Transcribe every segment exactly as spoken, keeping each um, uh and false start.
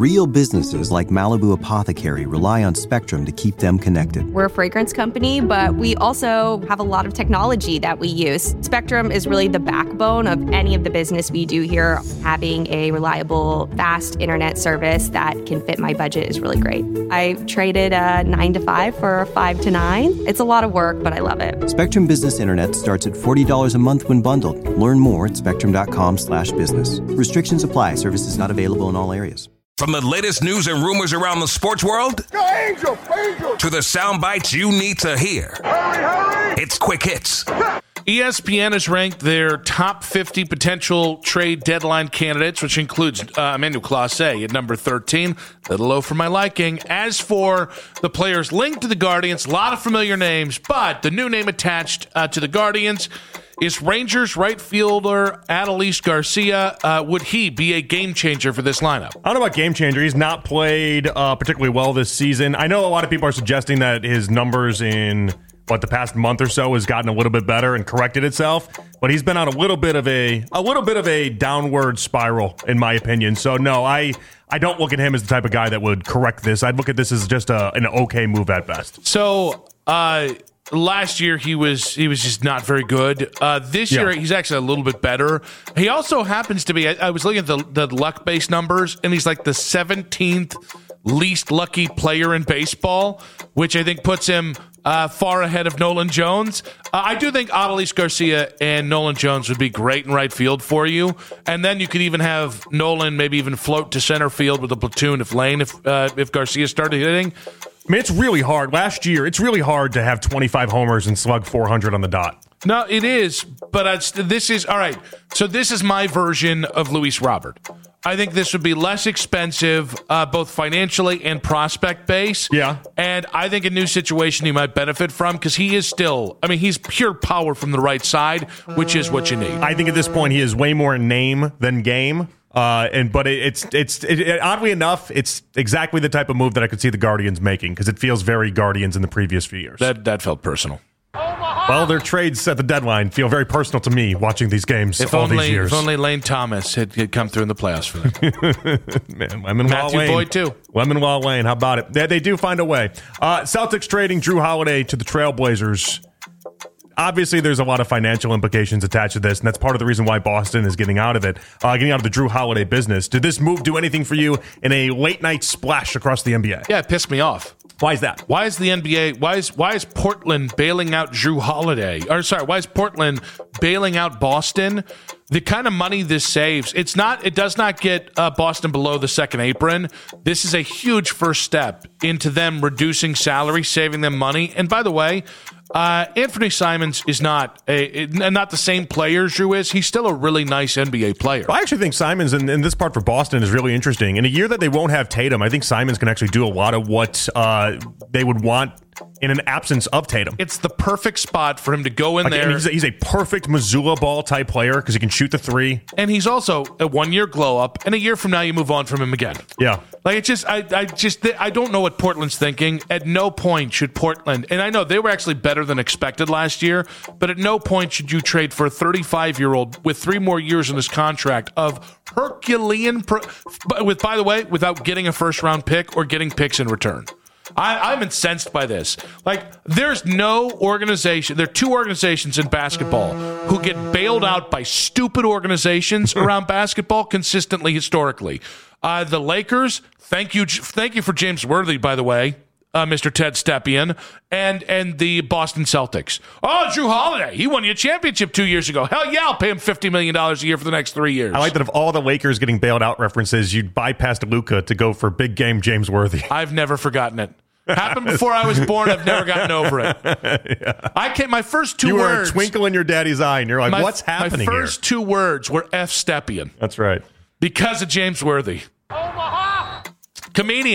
Real businesses like Malibu Apothecary rely on Spectrum to keep them connected. We're a fragrance company, but we also have a lot of technology that we use. Spectrum is really the backbone of any of the business we do here. Having a reliable, fast internet service that can fit my budget is really great. I traded a nine to five for a five to nine. It's a lot of work, but I love it. Spectrum Business Internet starts at forty dollars a month when bundled. Learn more at spectrum.com slash business. Restrictions apply. Services not available in all areas. From the latest news and rumors around the sports world Go Angel, Angel. to the sound bites you need to hear. Hurry, hurry. It's Quick Hits. E S P N has ranked their top fifty potential trade deadline candidates, which includes uh, Emmanuel Clase at number thirteen. A little low for my liking. As for the players linked to the Guardians, a lot of familiar names, but the new name attached uh, to the Guardians is Rangers right fielder Adolis Garcia. Uh, would he be a game changer for this lineup? I don't know about game changer. He's not played uh, particularly well this season. I know a lot of people are suggesting that his numbers in what the past month or so has gotten a little bit better and corrected itself, but he's been on a little bit of a a little bit of a downward spiral, in my opinion. So no, I I don't look at him as the type of guy that would correct this. I'd look at this as just a, an okay move at best. So, uh, last year he was he was just not very good. Uh, this Yeah. year he's actually a little bit better. He also happens to be. I, I was looking at the the luck based numbers, and he's like the seventeenth least lucky player in baseball, which I think puts him uh, far ahead of Nolan Jones. Uh, I do think Adolis Garcia and Nolan Jones would be great in right field for you, and then you could even have Nolan maybe even float to center field with a platoon if Lane if uh, if Garcia started hitting. I mean, it's really hard. Last year, it's really hard to have twenty-five homers and slug four hundred on the dot. No, it is, but it's, this is all right. So this is my version of Luis Robert. I think this would be less expensive, uh, both financially and prospect base. Yeah. And I think a new situation he might benefit from because he is still, I mean, he's pure power from the right side, which is what you need. I think at this point he is way more name than game. Uh, and but it, it's it's it, it, oddly enough, it's exactly the type of move that I could see the Guardians making because it feels very Guardians in the previous few years. That that felt personal. Well, their trades at the deadline feel very personal to me watching these games If all only, these years. if only Lane Thomas had, had come through in the playoffs for them. Man, Lemon Matthew Lane. Boyd, too. Lemon Wall Lane, how about it? They, they do find a way. Uh, Celtics trading Drew Holiday to the Trailblazers. Obviously, there's a lot of financial implications attached to this, and that's part of the reason why Boston is getting out of it, uh, getting out of the Drew Holiday business. Did this move do anything for you in a late-night splash across the N B A? Yeah, it pissed me off. Why is that? Why is the N B A? Why is why is Portland bailing out Drew Holiday? Or sorry, why is Portland bailing out Boston? The kind of money this saves, it's not. It does not get uh, Boston below the second apron. This is a huge first step into them reducing salary, saving them money. And by the way, uh, Anthony Simons is not a not the same player as Drew is. He's still a really nice N B A player. I actually think Simons, and, and this part for Boston is really interesting. In a year that they won't have Tatum, I think Simons can actually do a lot of what uh, they would want in an absence of Tatum. It's the perfect spot for him to go in Like, there. I mean, he's, a, he's a perfect Missoula ball type player because he can shoot the three. And he's also a one-year glow-up, and a year from now you move on from him again. Yeah. Like, it just, I, I just, I don't know what Portland's thinking. At no point should Portland, and I know they were actually better than expected last year, but at no point should you trade for a thirty-five-year-old with three more years in his contract of Herculean, pro, with, by the way, without getting a first-round pick or getting picks in return. I, I'm incensed by this. Like, there's no organization. There are two organizations in basketball who get bailed out by stupid organizations around basketball consistently, historically. Uh, the Lakers, thank you, thank you for James Worthy, by the way, uh, Mister Ted Stepien, and and the Boston Celtics. Oh, Drew Holiday, he won you a championship two years ago. Hell yeah, I'll pay him fifty million dollars a year for the next three years. I like that of all the Lakers getting bailed out references, you bypassed Luka to go for big game James Worthy. I've never forgotten it. Happened before I was born. I've never gotten over it. Yeah. I came. My first two you words. You were a twinkle in your daddy's eye, and you're like, my, "What's happening My first here? two words were F. Stepien. That's right. Because of James Worthy. Omaha! Comedian.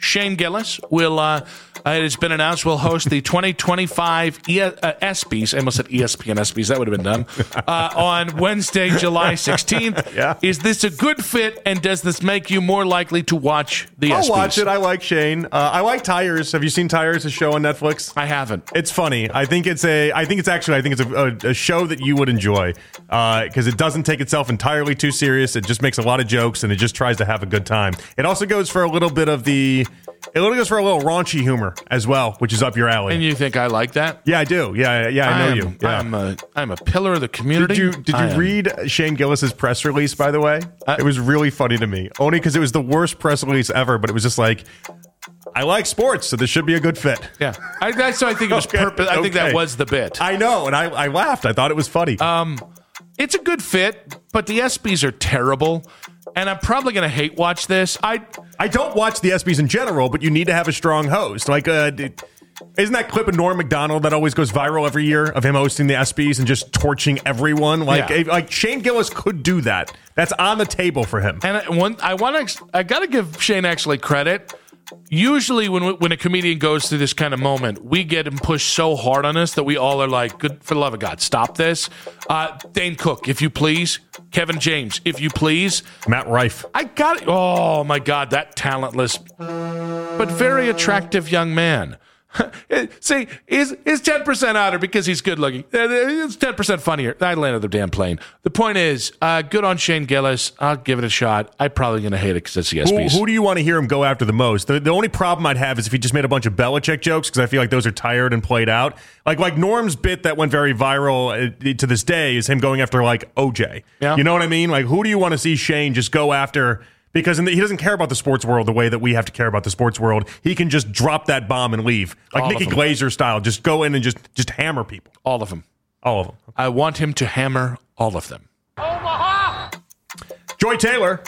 Shane Gillis will, uh, it has been announced, will host the twenty twenty-five e- uh, ESPYs. I almost said E S P N ESPYs. That would have been dumb. Uh, on Wednesday, July sixteenth. Yeah. Is this a good fit, and does this make you more likely to watch the I'll ESPYs? watch it. I like Shane. Uh, I like Tires. Have you seen Tires, a show on Netflix? I haven't. It's funny. I think it's a. I think it's actually. I think it's a, a, a show that you would enjoy because uh, it doesn't take itself entirely too serious. It just makes a lot of jokes and it just tries to have a good time. It also goes for a little bit of the. It only goes for a little raunchy humor as well, which is up your alley. And you think I like that? Yeah, I do. Yeah, yeah, I know I am, you. Yeah. I'm a I'm a pillar of the community. Did you did you read Shane Gillis's press release? By the way, Uh, it was really funny to me. Only because it was the worst press release ever. But it was just like, I like sports, so this should be a good fit. Yeah, I, that's so I think it was Okay, purpose. I think okay. that was the bit. I know, and I, I laughed. I thought it was funny. Um, it's a good fit, but the ESPYs are terrible, and I'm probably going to hate watch this. I I don't watch the ESPYs in general, but you need to have a strong host. Like, uh, isn't that clip of Norm Macdonald that always goes viral every year of him hosting the ESPYs and just torching everyone? Like, Yeah. like Shane Gillis could do that. That's on the table for him. and I, one, I want to. I got to give Shane actually credit. Usually, when when a comedian goes through this kind of moment, we get him pushed so hard on us that we all are like, "Good for the love of God, stop this!" Uh, Dane Cook, if you please. Kevin James, if you please. Matt Rife. I got it. Oh my God, that talentless but very attractive young man. See, is is ten percent hotter because he's good looking. It's ten percent funnier. I landed the damn plane. The point is, uh, good on Shane Gillis. I'll give it a shot. I'm probably going to hate it because it's the Who, ESPYs. who do you want to hear him go after the most? The, the only problem I'd have is if he just made a bunch of Belichick jokes, because I feel like those are tired and played out. Like like Norm's bit that went very viral uh, to this day is him going after like O J. Yeah. You know what I mean? Like, who do you want to see Shane just go after? Because in the, he doesn't care about the sports world the way that we have to care about the sports world. He can just drop that bomb and leave. Like All Nikki of them. Glazer style. Just go in and just, just hammer people. All of them. All of them. I want him to hammer all of them. Joy Taylor.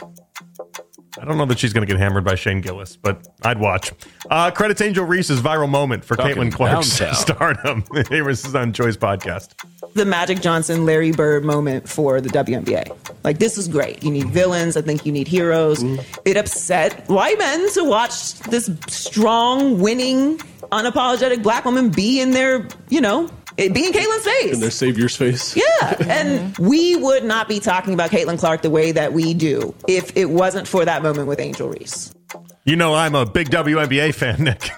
I don't know that she's going to get hammered by Shane Gillis, but I'd watch. Uh, credits Angel Reese's viral moment for Talking Caitlin Clark's downtown. stardom. Here, this is on Joy's podcast. The Magic Johnson, Larry Bird moment for the W N B A. Like, this is great. You need villains. I think you need heroes. It upset white men to watch this strong, winning, unapologetic black woman be in their, you know, it be in Caitlin's face. In their savior's face. Yeah, and we would not be talking about Caitlin Clark the way that we do if it wasn't for that moment with Angel Reese. You know I'm a big W N B A fan, Nick.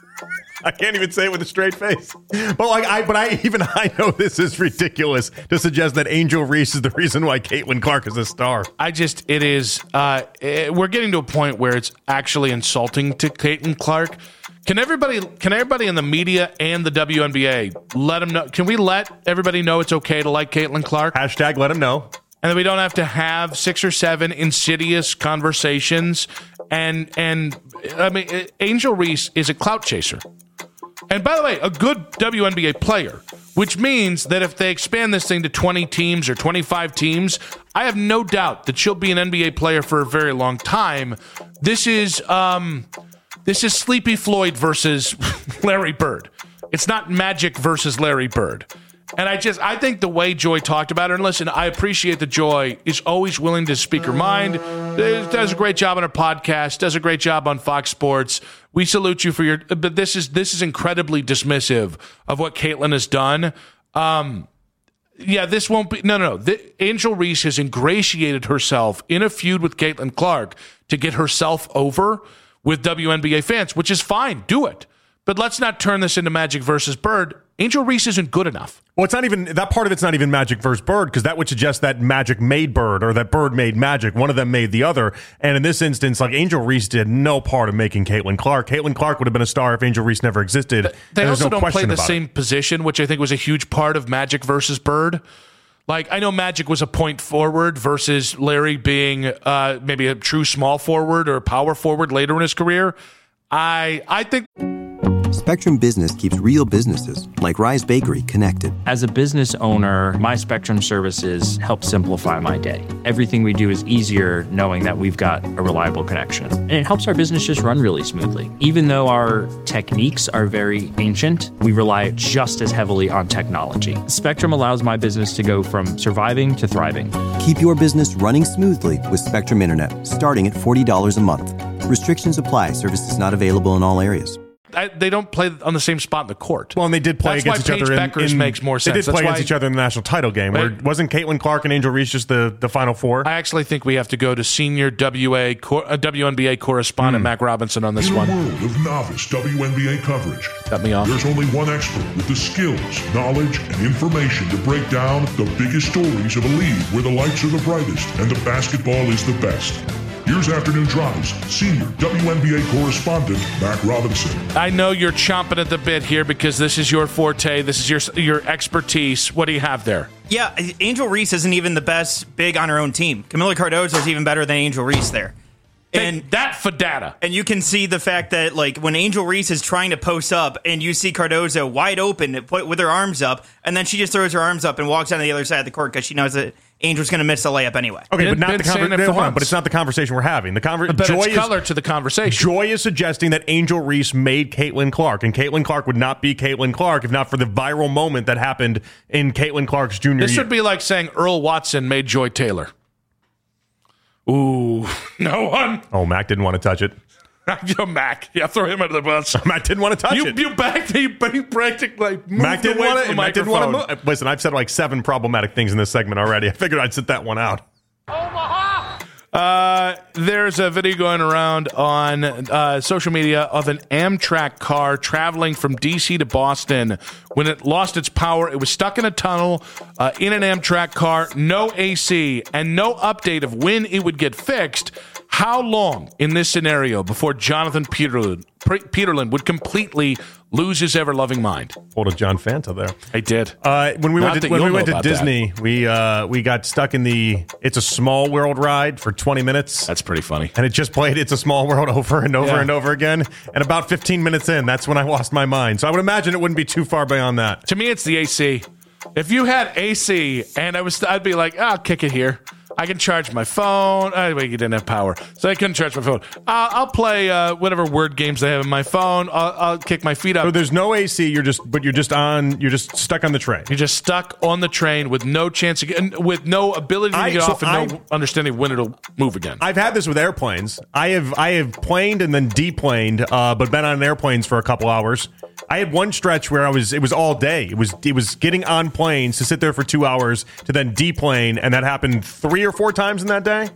I can't even say it with a straight face. But like I, but I even I know this is ridiculous to suggest that Angel Reese is the reason why Caitlin Clark is a star. I just, it is, uh, it, we're getting to a point where it's actually insulting to Caitlin Clark. Can everybody, can everybody in the media and the W N B A let them know? Can we let everybody know it's okay to like Caitlin Clark? Hashtag let him know. And that we don't have to have six or seven insidious conversations. And, and I mean, Angel Reese is a clout chaser. And by the way, a good W N B A player, which means that if they expand this thing to twenty teams or twenty-five teams, I have no doubt that she'll be an N B A player for a very long time. This is um, this is Sleepy Floyd versus Larry Bird. It's not Magic versus Larry Bird. And I just, I think the way Joy talked about her, and listen, I appreciate that Joy is always willing to speak her mind, does a great job on her podcast, does a great job on Fox Sports. We salute you for your, but this is, this is incredibly dismissive of what Caitlin has done. Um, yeah, this won't be, no, no, no. The, Angel Reese has ingratiated herself in a feud with Caitlin Clark to get herself over with W N B A fans, which is fine. Do it. But let's not turn this into Magic versus Bird. Angel Reese isn't good enough. Well, it's not even, that part of it's not even Magic versus Bird, because that would suggest that Magic made Bird or that Bird made Magic. One of them made the other. And in this instance, like Angel Reese did no part of making Caitlin Clark. Caitlin Clark would have been a star if Angel Reese never existed. But they and also no don't play question the about same it. position, which I think was a huge part of Magic versus Bird. Like, I know Magic was a point forward versus Larry being uh, maybe a true small forward or power forward later in his career. I I think... Spectrum Business keeps real businesses, like Rise Bakery, connected. As a business owner, my Spectrum services help simplify my day. Everything we do is easier knowing that we've got a reliable connection. And it helps our business just run really smoothly. Even though our techniques are very ancient, we rely just as heavily on technology. Spectrum allows my business to go from surviving to thriving. Keep your business running smoothly with Spectrum Internet, starting at forty dollars a month. Restrictions apply. Services not available in all areas. I, they don't play on the same spot in the court. Well, and they did play That's against why each Paige other. Beckers in, in, makes more sense. They did play That's against why, each other in the national title game. Where Right. wasn't Caitlin Clark and Angel Reese just the, the final four? I actually think we have to go to senior W A cor- uh, W N B A correspondent Mm. Mac Robinson on this In a one. world of novice W N B A coverage, Cut me off. there's only one expert with the skills, knowledge, and information to break down the biggest stories of a league where the lights are the brightest and the basketball is the best. Here's Afternoon Drive's senior W N B A correspondent, Mac Robinson. I know you're chomping at the bit here because this is your forte. This is your your expertise. What do you have there? Yeah, Angel Reese isn't even the best big on her own team. Camila Cardozo is even better than Angel Reese there. And that for data. And you can see the fact that, like, when Angel Reese is trying to post up and you see Cardozo wide open with her arms up, and then she just throws her arms up and walks on the other side of the court because she knows that Angel's going to miss the layup anyway. Okay, Been- but not been the saying it conversation. for months. But it's not the conversation we're having. The conver- But Joy it's is color to the conversation. Joy is suggesting that Angel Reese made Caitlin Clark, and Caitlin Clark would not be Caitlin Clark if not for the viral moment that happened in Caitlin Clark's junior This year. would be like saying Earl Watson made Joy Taylor. Ooh, no one. Oh, Mac didn't want to touch it. Yo, Mac. Yeah, throw him under the bus. Mac didn't want to touch you, it. You backed you, you practically moved Mac didn't away want from to. the Mac didn't want to microphone. move. Listen, I've said like seven problematic things in this segment already. I figured I'd sit that one out. Uh, there's a video going around on uh, social media of an Amtrak car traveling from D C to Boston. When it lost its power, it was stuck in a tunnel uh, in an Amtrak car, no A C, and no update of when it would get fixed. How long in this scenario before Jonathan Peterlin, Peterlin would completely lose his ever-loving mind? Pulled a John Fanta there. I did. Uh, when we Not went to, that when we you'll went know to about Disney, we uh, we got stuck in the It's a Small World ride for twenty minutes. That's pretty funny. And it just played It's a Small World over and over Yeah. and over again. And about fifteen minutes in, that's when I lost my mind. So I would imagine it wouldn't be too far beyond that. To me, it's the A C. If you had A C and I was, I'd be like, I'll kick it here. I can charge my phone. Oh, wait, you didn't have power, so I couldn't charge my phone. Uh, I'll play uh, whatever word games they have in my phone. I'll, I'll kick my feet up. So there's no A C. You're just, but you're just on. You're just stuck on the train. You're just stuck on the train with no chance, of, and with no ability to I- get so off and I- no understanding of when it'll move again. I've had this with airplanes. I have I have planed and then deplaned, uh, but been on airplanes for a couple hours. I had one stretch where I was it was all day. It was it was getting on planes to sit there for two hours to then deplane, and that happened three or four times in that day.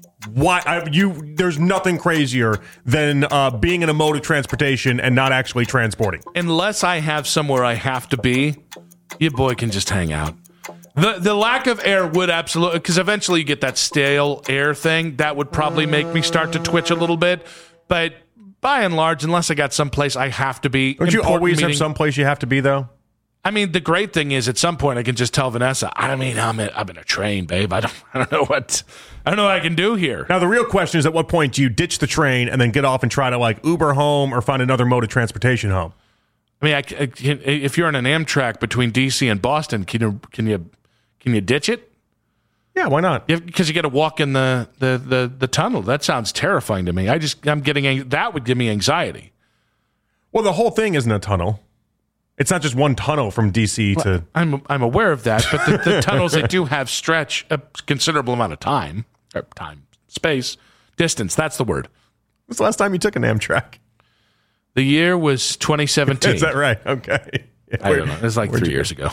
Why I, you? There's nothing crazier than uh, being in a mode of transportation and not actually transporting. Unless I have somewhere I have to be, your boy can just hang out. The the lack of air would absolutely, because eventually you get that stale air thing. That would probably make me start to twitch a little bit. But by and large, unless I got someplace I have to be. Don't you important always meeting- have someplace you have to be though? I mean, the great thing is, at some point, I can just tell Vanessa, I mean, I'm in, I'm in a train, babe. I don't, I don't know what, I don't know what I can do here. Now, the real question is, at what point do you ditch the train and then get off and try to like Uber home or find another mode of transportation home? I mean, I, I can, if you're on an Amtrak between D C and Boston, can you, can you, can you ditch it? Yeah, why not? Because you, you got to walk in the, the, the, the tunnel. That sounds terrifying to me. I just, I'm getting, that would give me anxiety. Well, the whole thing isn't a tunnel. It's not just one tunnel from D C Well, to. I'm I'm aware of that, but the, the tunnels they do have stretch a considerable amount of time, or time, space, distance. That's the word. When's the last time you took an Amtrak? The year was twenty seventeen. Is that right? Okay. I don't know. It was like three years ago.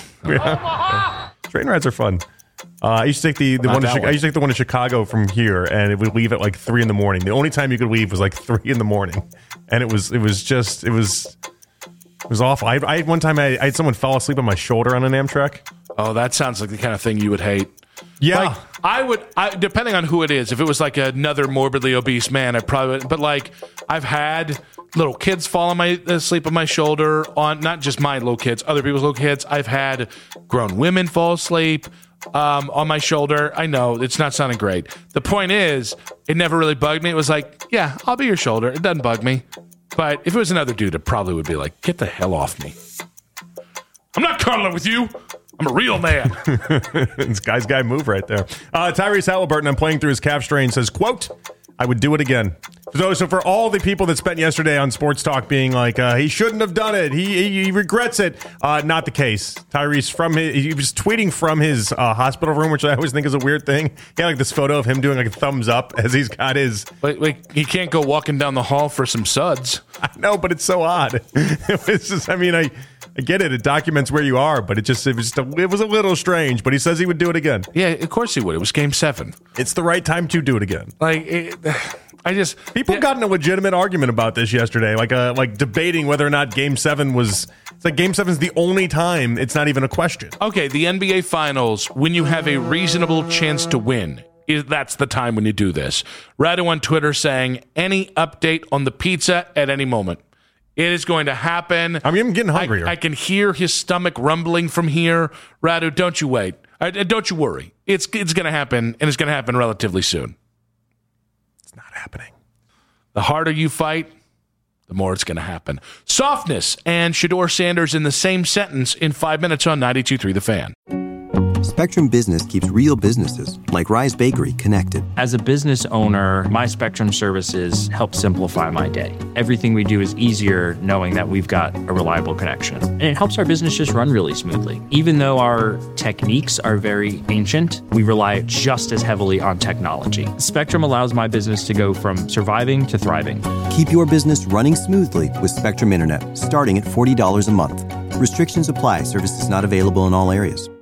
Yeah. Train rides are fun. Uh, I used to take the, the Not one. To that Chi- one. I used to take the one to Chicago from here, and it would leave at like three in the morning. The only time you could leave was like three in the morning, and it was it was just it was. It was awful. I, I had one time I, I had someone fall asleep on my shoulder on an Amtrak. Oh, that sounds like the kind of thing you would hate. Yeah. Like, I would, I, depending on who it is. If it was like another morbidly obese man, I probably would. But like, I've had little kids fall on my asleep on my shoulder. On not just my little kids, other people's little kids. I've had grown women fall asleep um, on my shoulder. I know it's not sounding great. The point is, it never really bugged me. It was like, yeah, I'll be your shoulder. It doesn't bug me. But if it was another dude, it probably would be like, get the hell off me. I'm not cuddling with you. I'm a real man. It's guy's guy move right there. Uh, Tyrese Halliburton, I'm playing through his calf strain, says, quote, I would do it again. So, so for all the people that spent yesterday on Sports Talk being like, uh, he shouldn't have done it, he he, he regrets it, uh, not the case. Tyrese, from his, he was tweeting from his uh, hospital room, which I always think is a weird thing. He had like this photo of him doing like a thumbs up as he's got his... Like, like he can't go walking down the hall for some suds. I know, but it's so odd. It was just, I mean, I, I get it. It documents where you are, but it just, it was just a, it was a little strange, but he says he would do it again. Yeah, of course he would. It was game seven. It's the right time to do it again. Like... It, I just people yeah. got in a legitimate argument about this yesterday, like uh, like debating whether or not Game Seven was. It's like Game Seven is the only time it's not even a question. Okay, the N B A Finals, when you have a reasonable chance to win, is that's the time when you do this. Radu on Twitter saying any update on the pizza at any moment. It is going to happen. I mean, I'm getting hungrier. I, I can hear his stomach rumbling from here. Radu, don't you wait. Uh, don't you worry. It's it's going to happen, and it's going to happen relatively soon. Not happening. The harder you fight, the more it's going to happen. Softness and Shedeur Sanders in the same sentence in five minutes on ninety-two point three The Fan. Spectrum Business keeps real businesses, like Rise Bakery, connected. As a business owner, my Spectrum services help simplify my day. Everything we do is easier knowing that we've got a reliable connection. And it helps our business just run really smoothly. Even though our techniques are very ancient, we rely just as heavily on technology. Spectrum allows my business to go from surviving to thriving. Keep your business running smoothly with Spectrum Internet, starting at forty dollars a month. Restrictions apply. Services not available in all areas.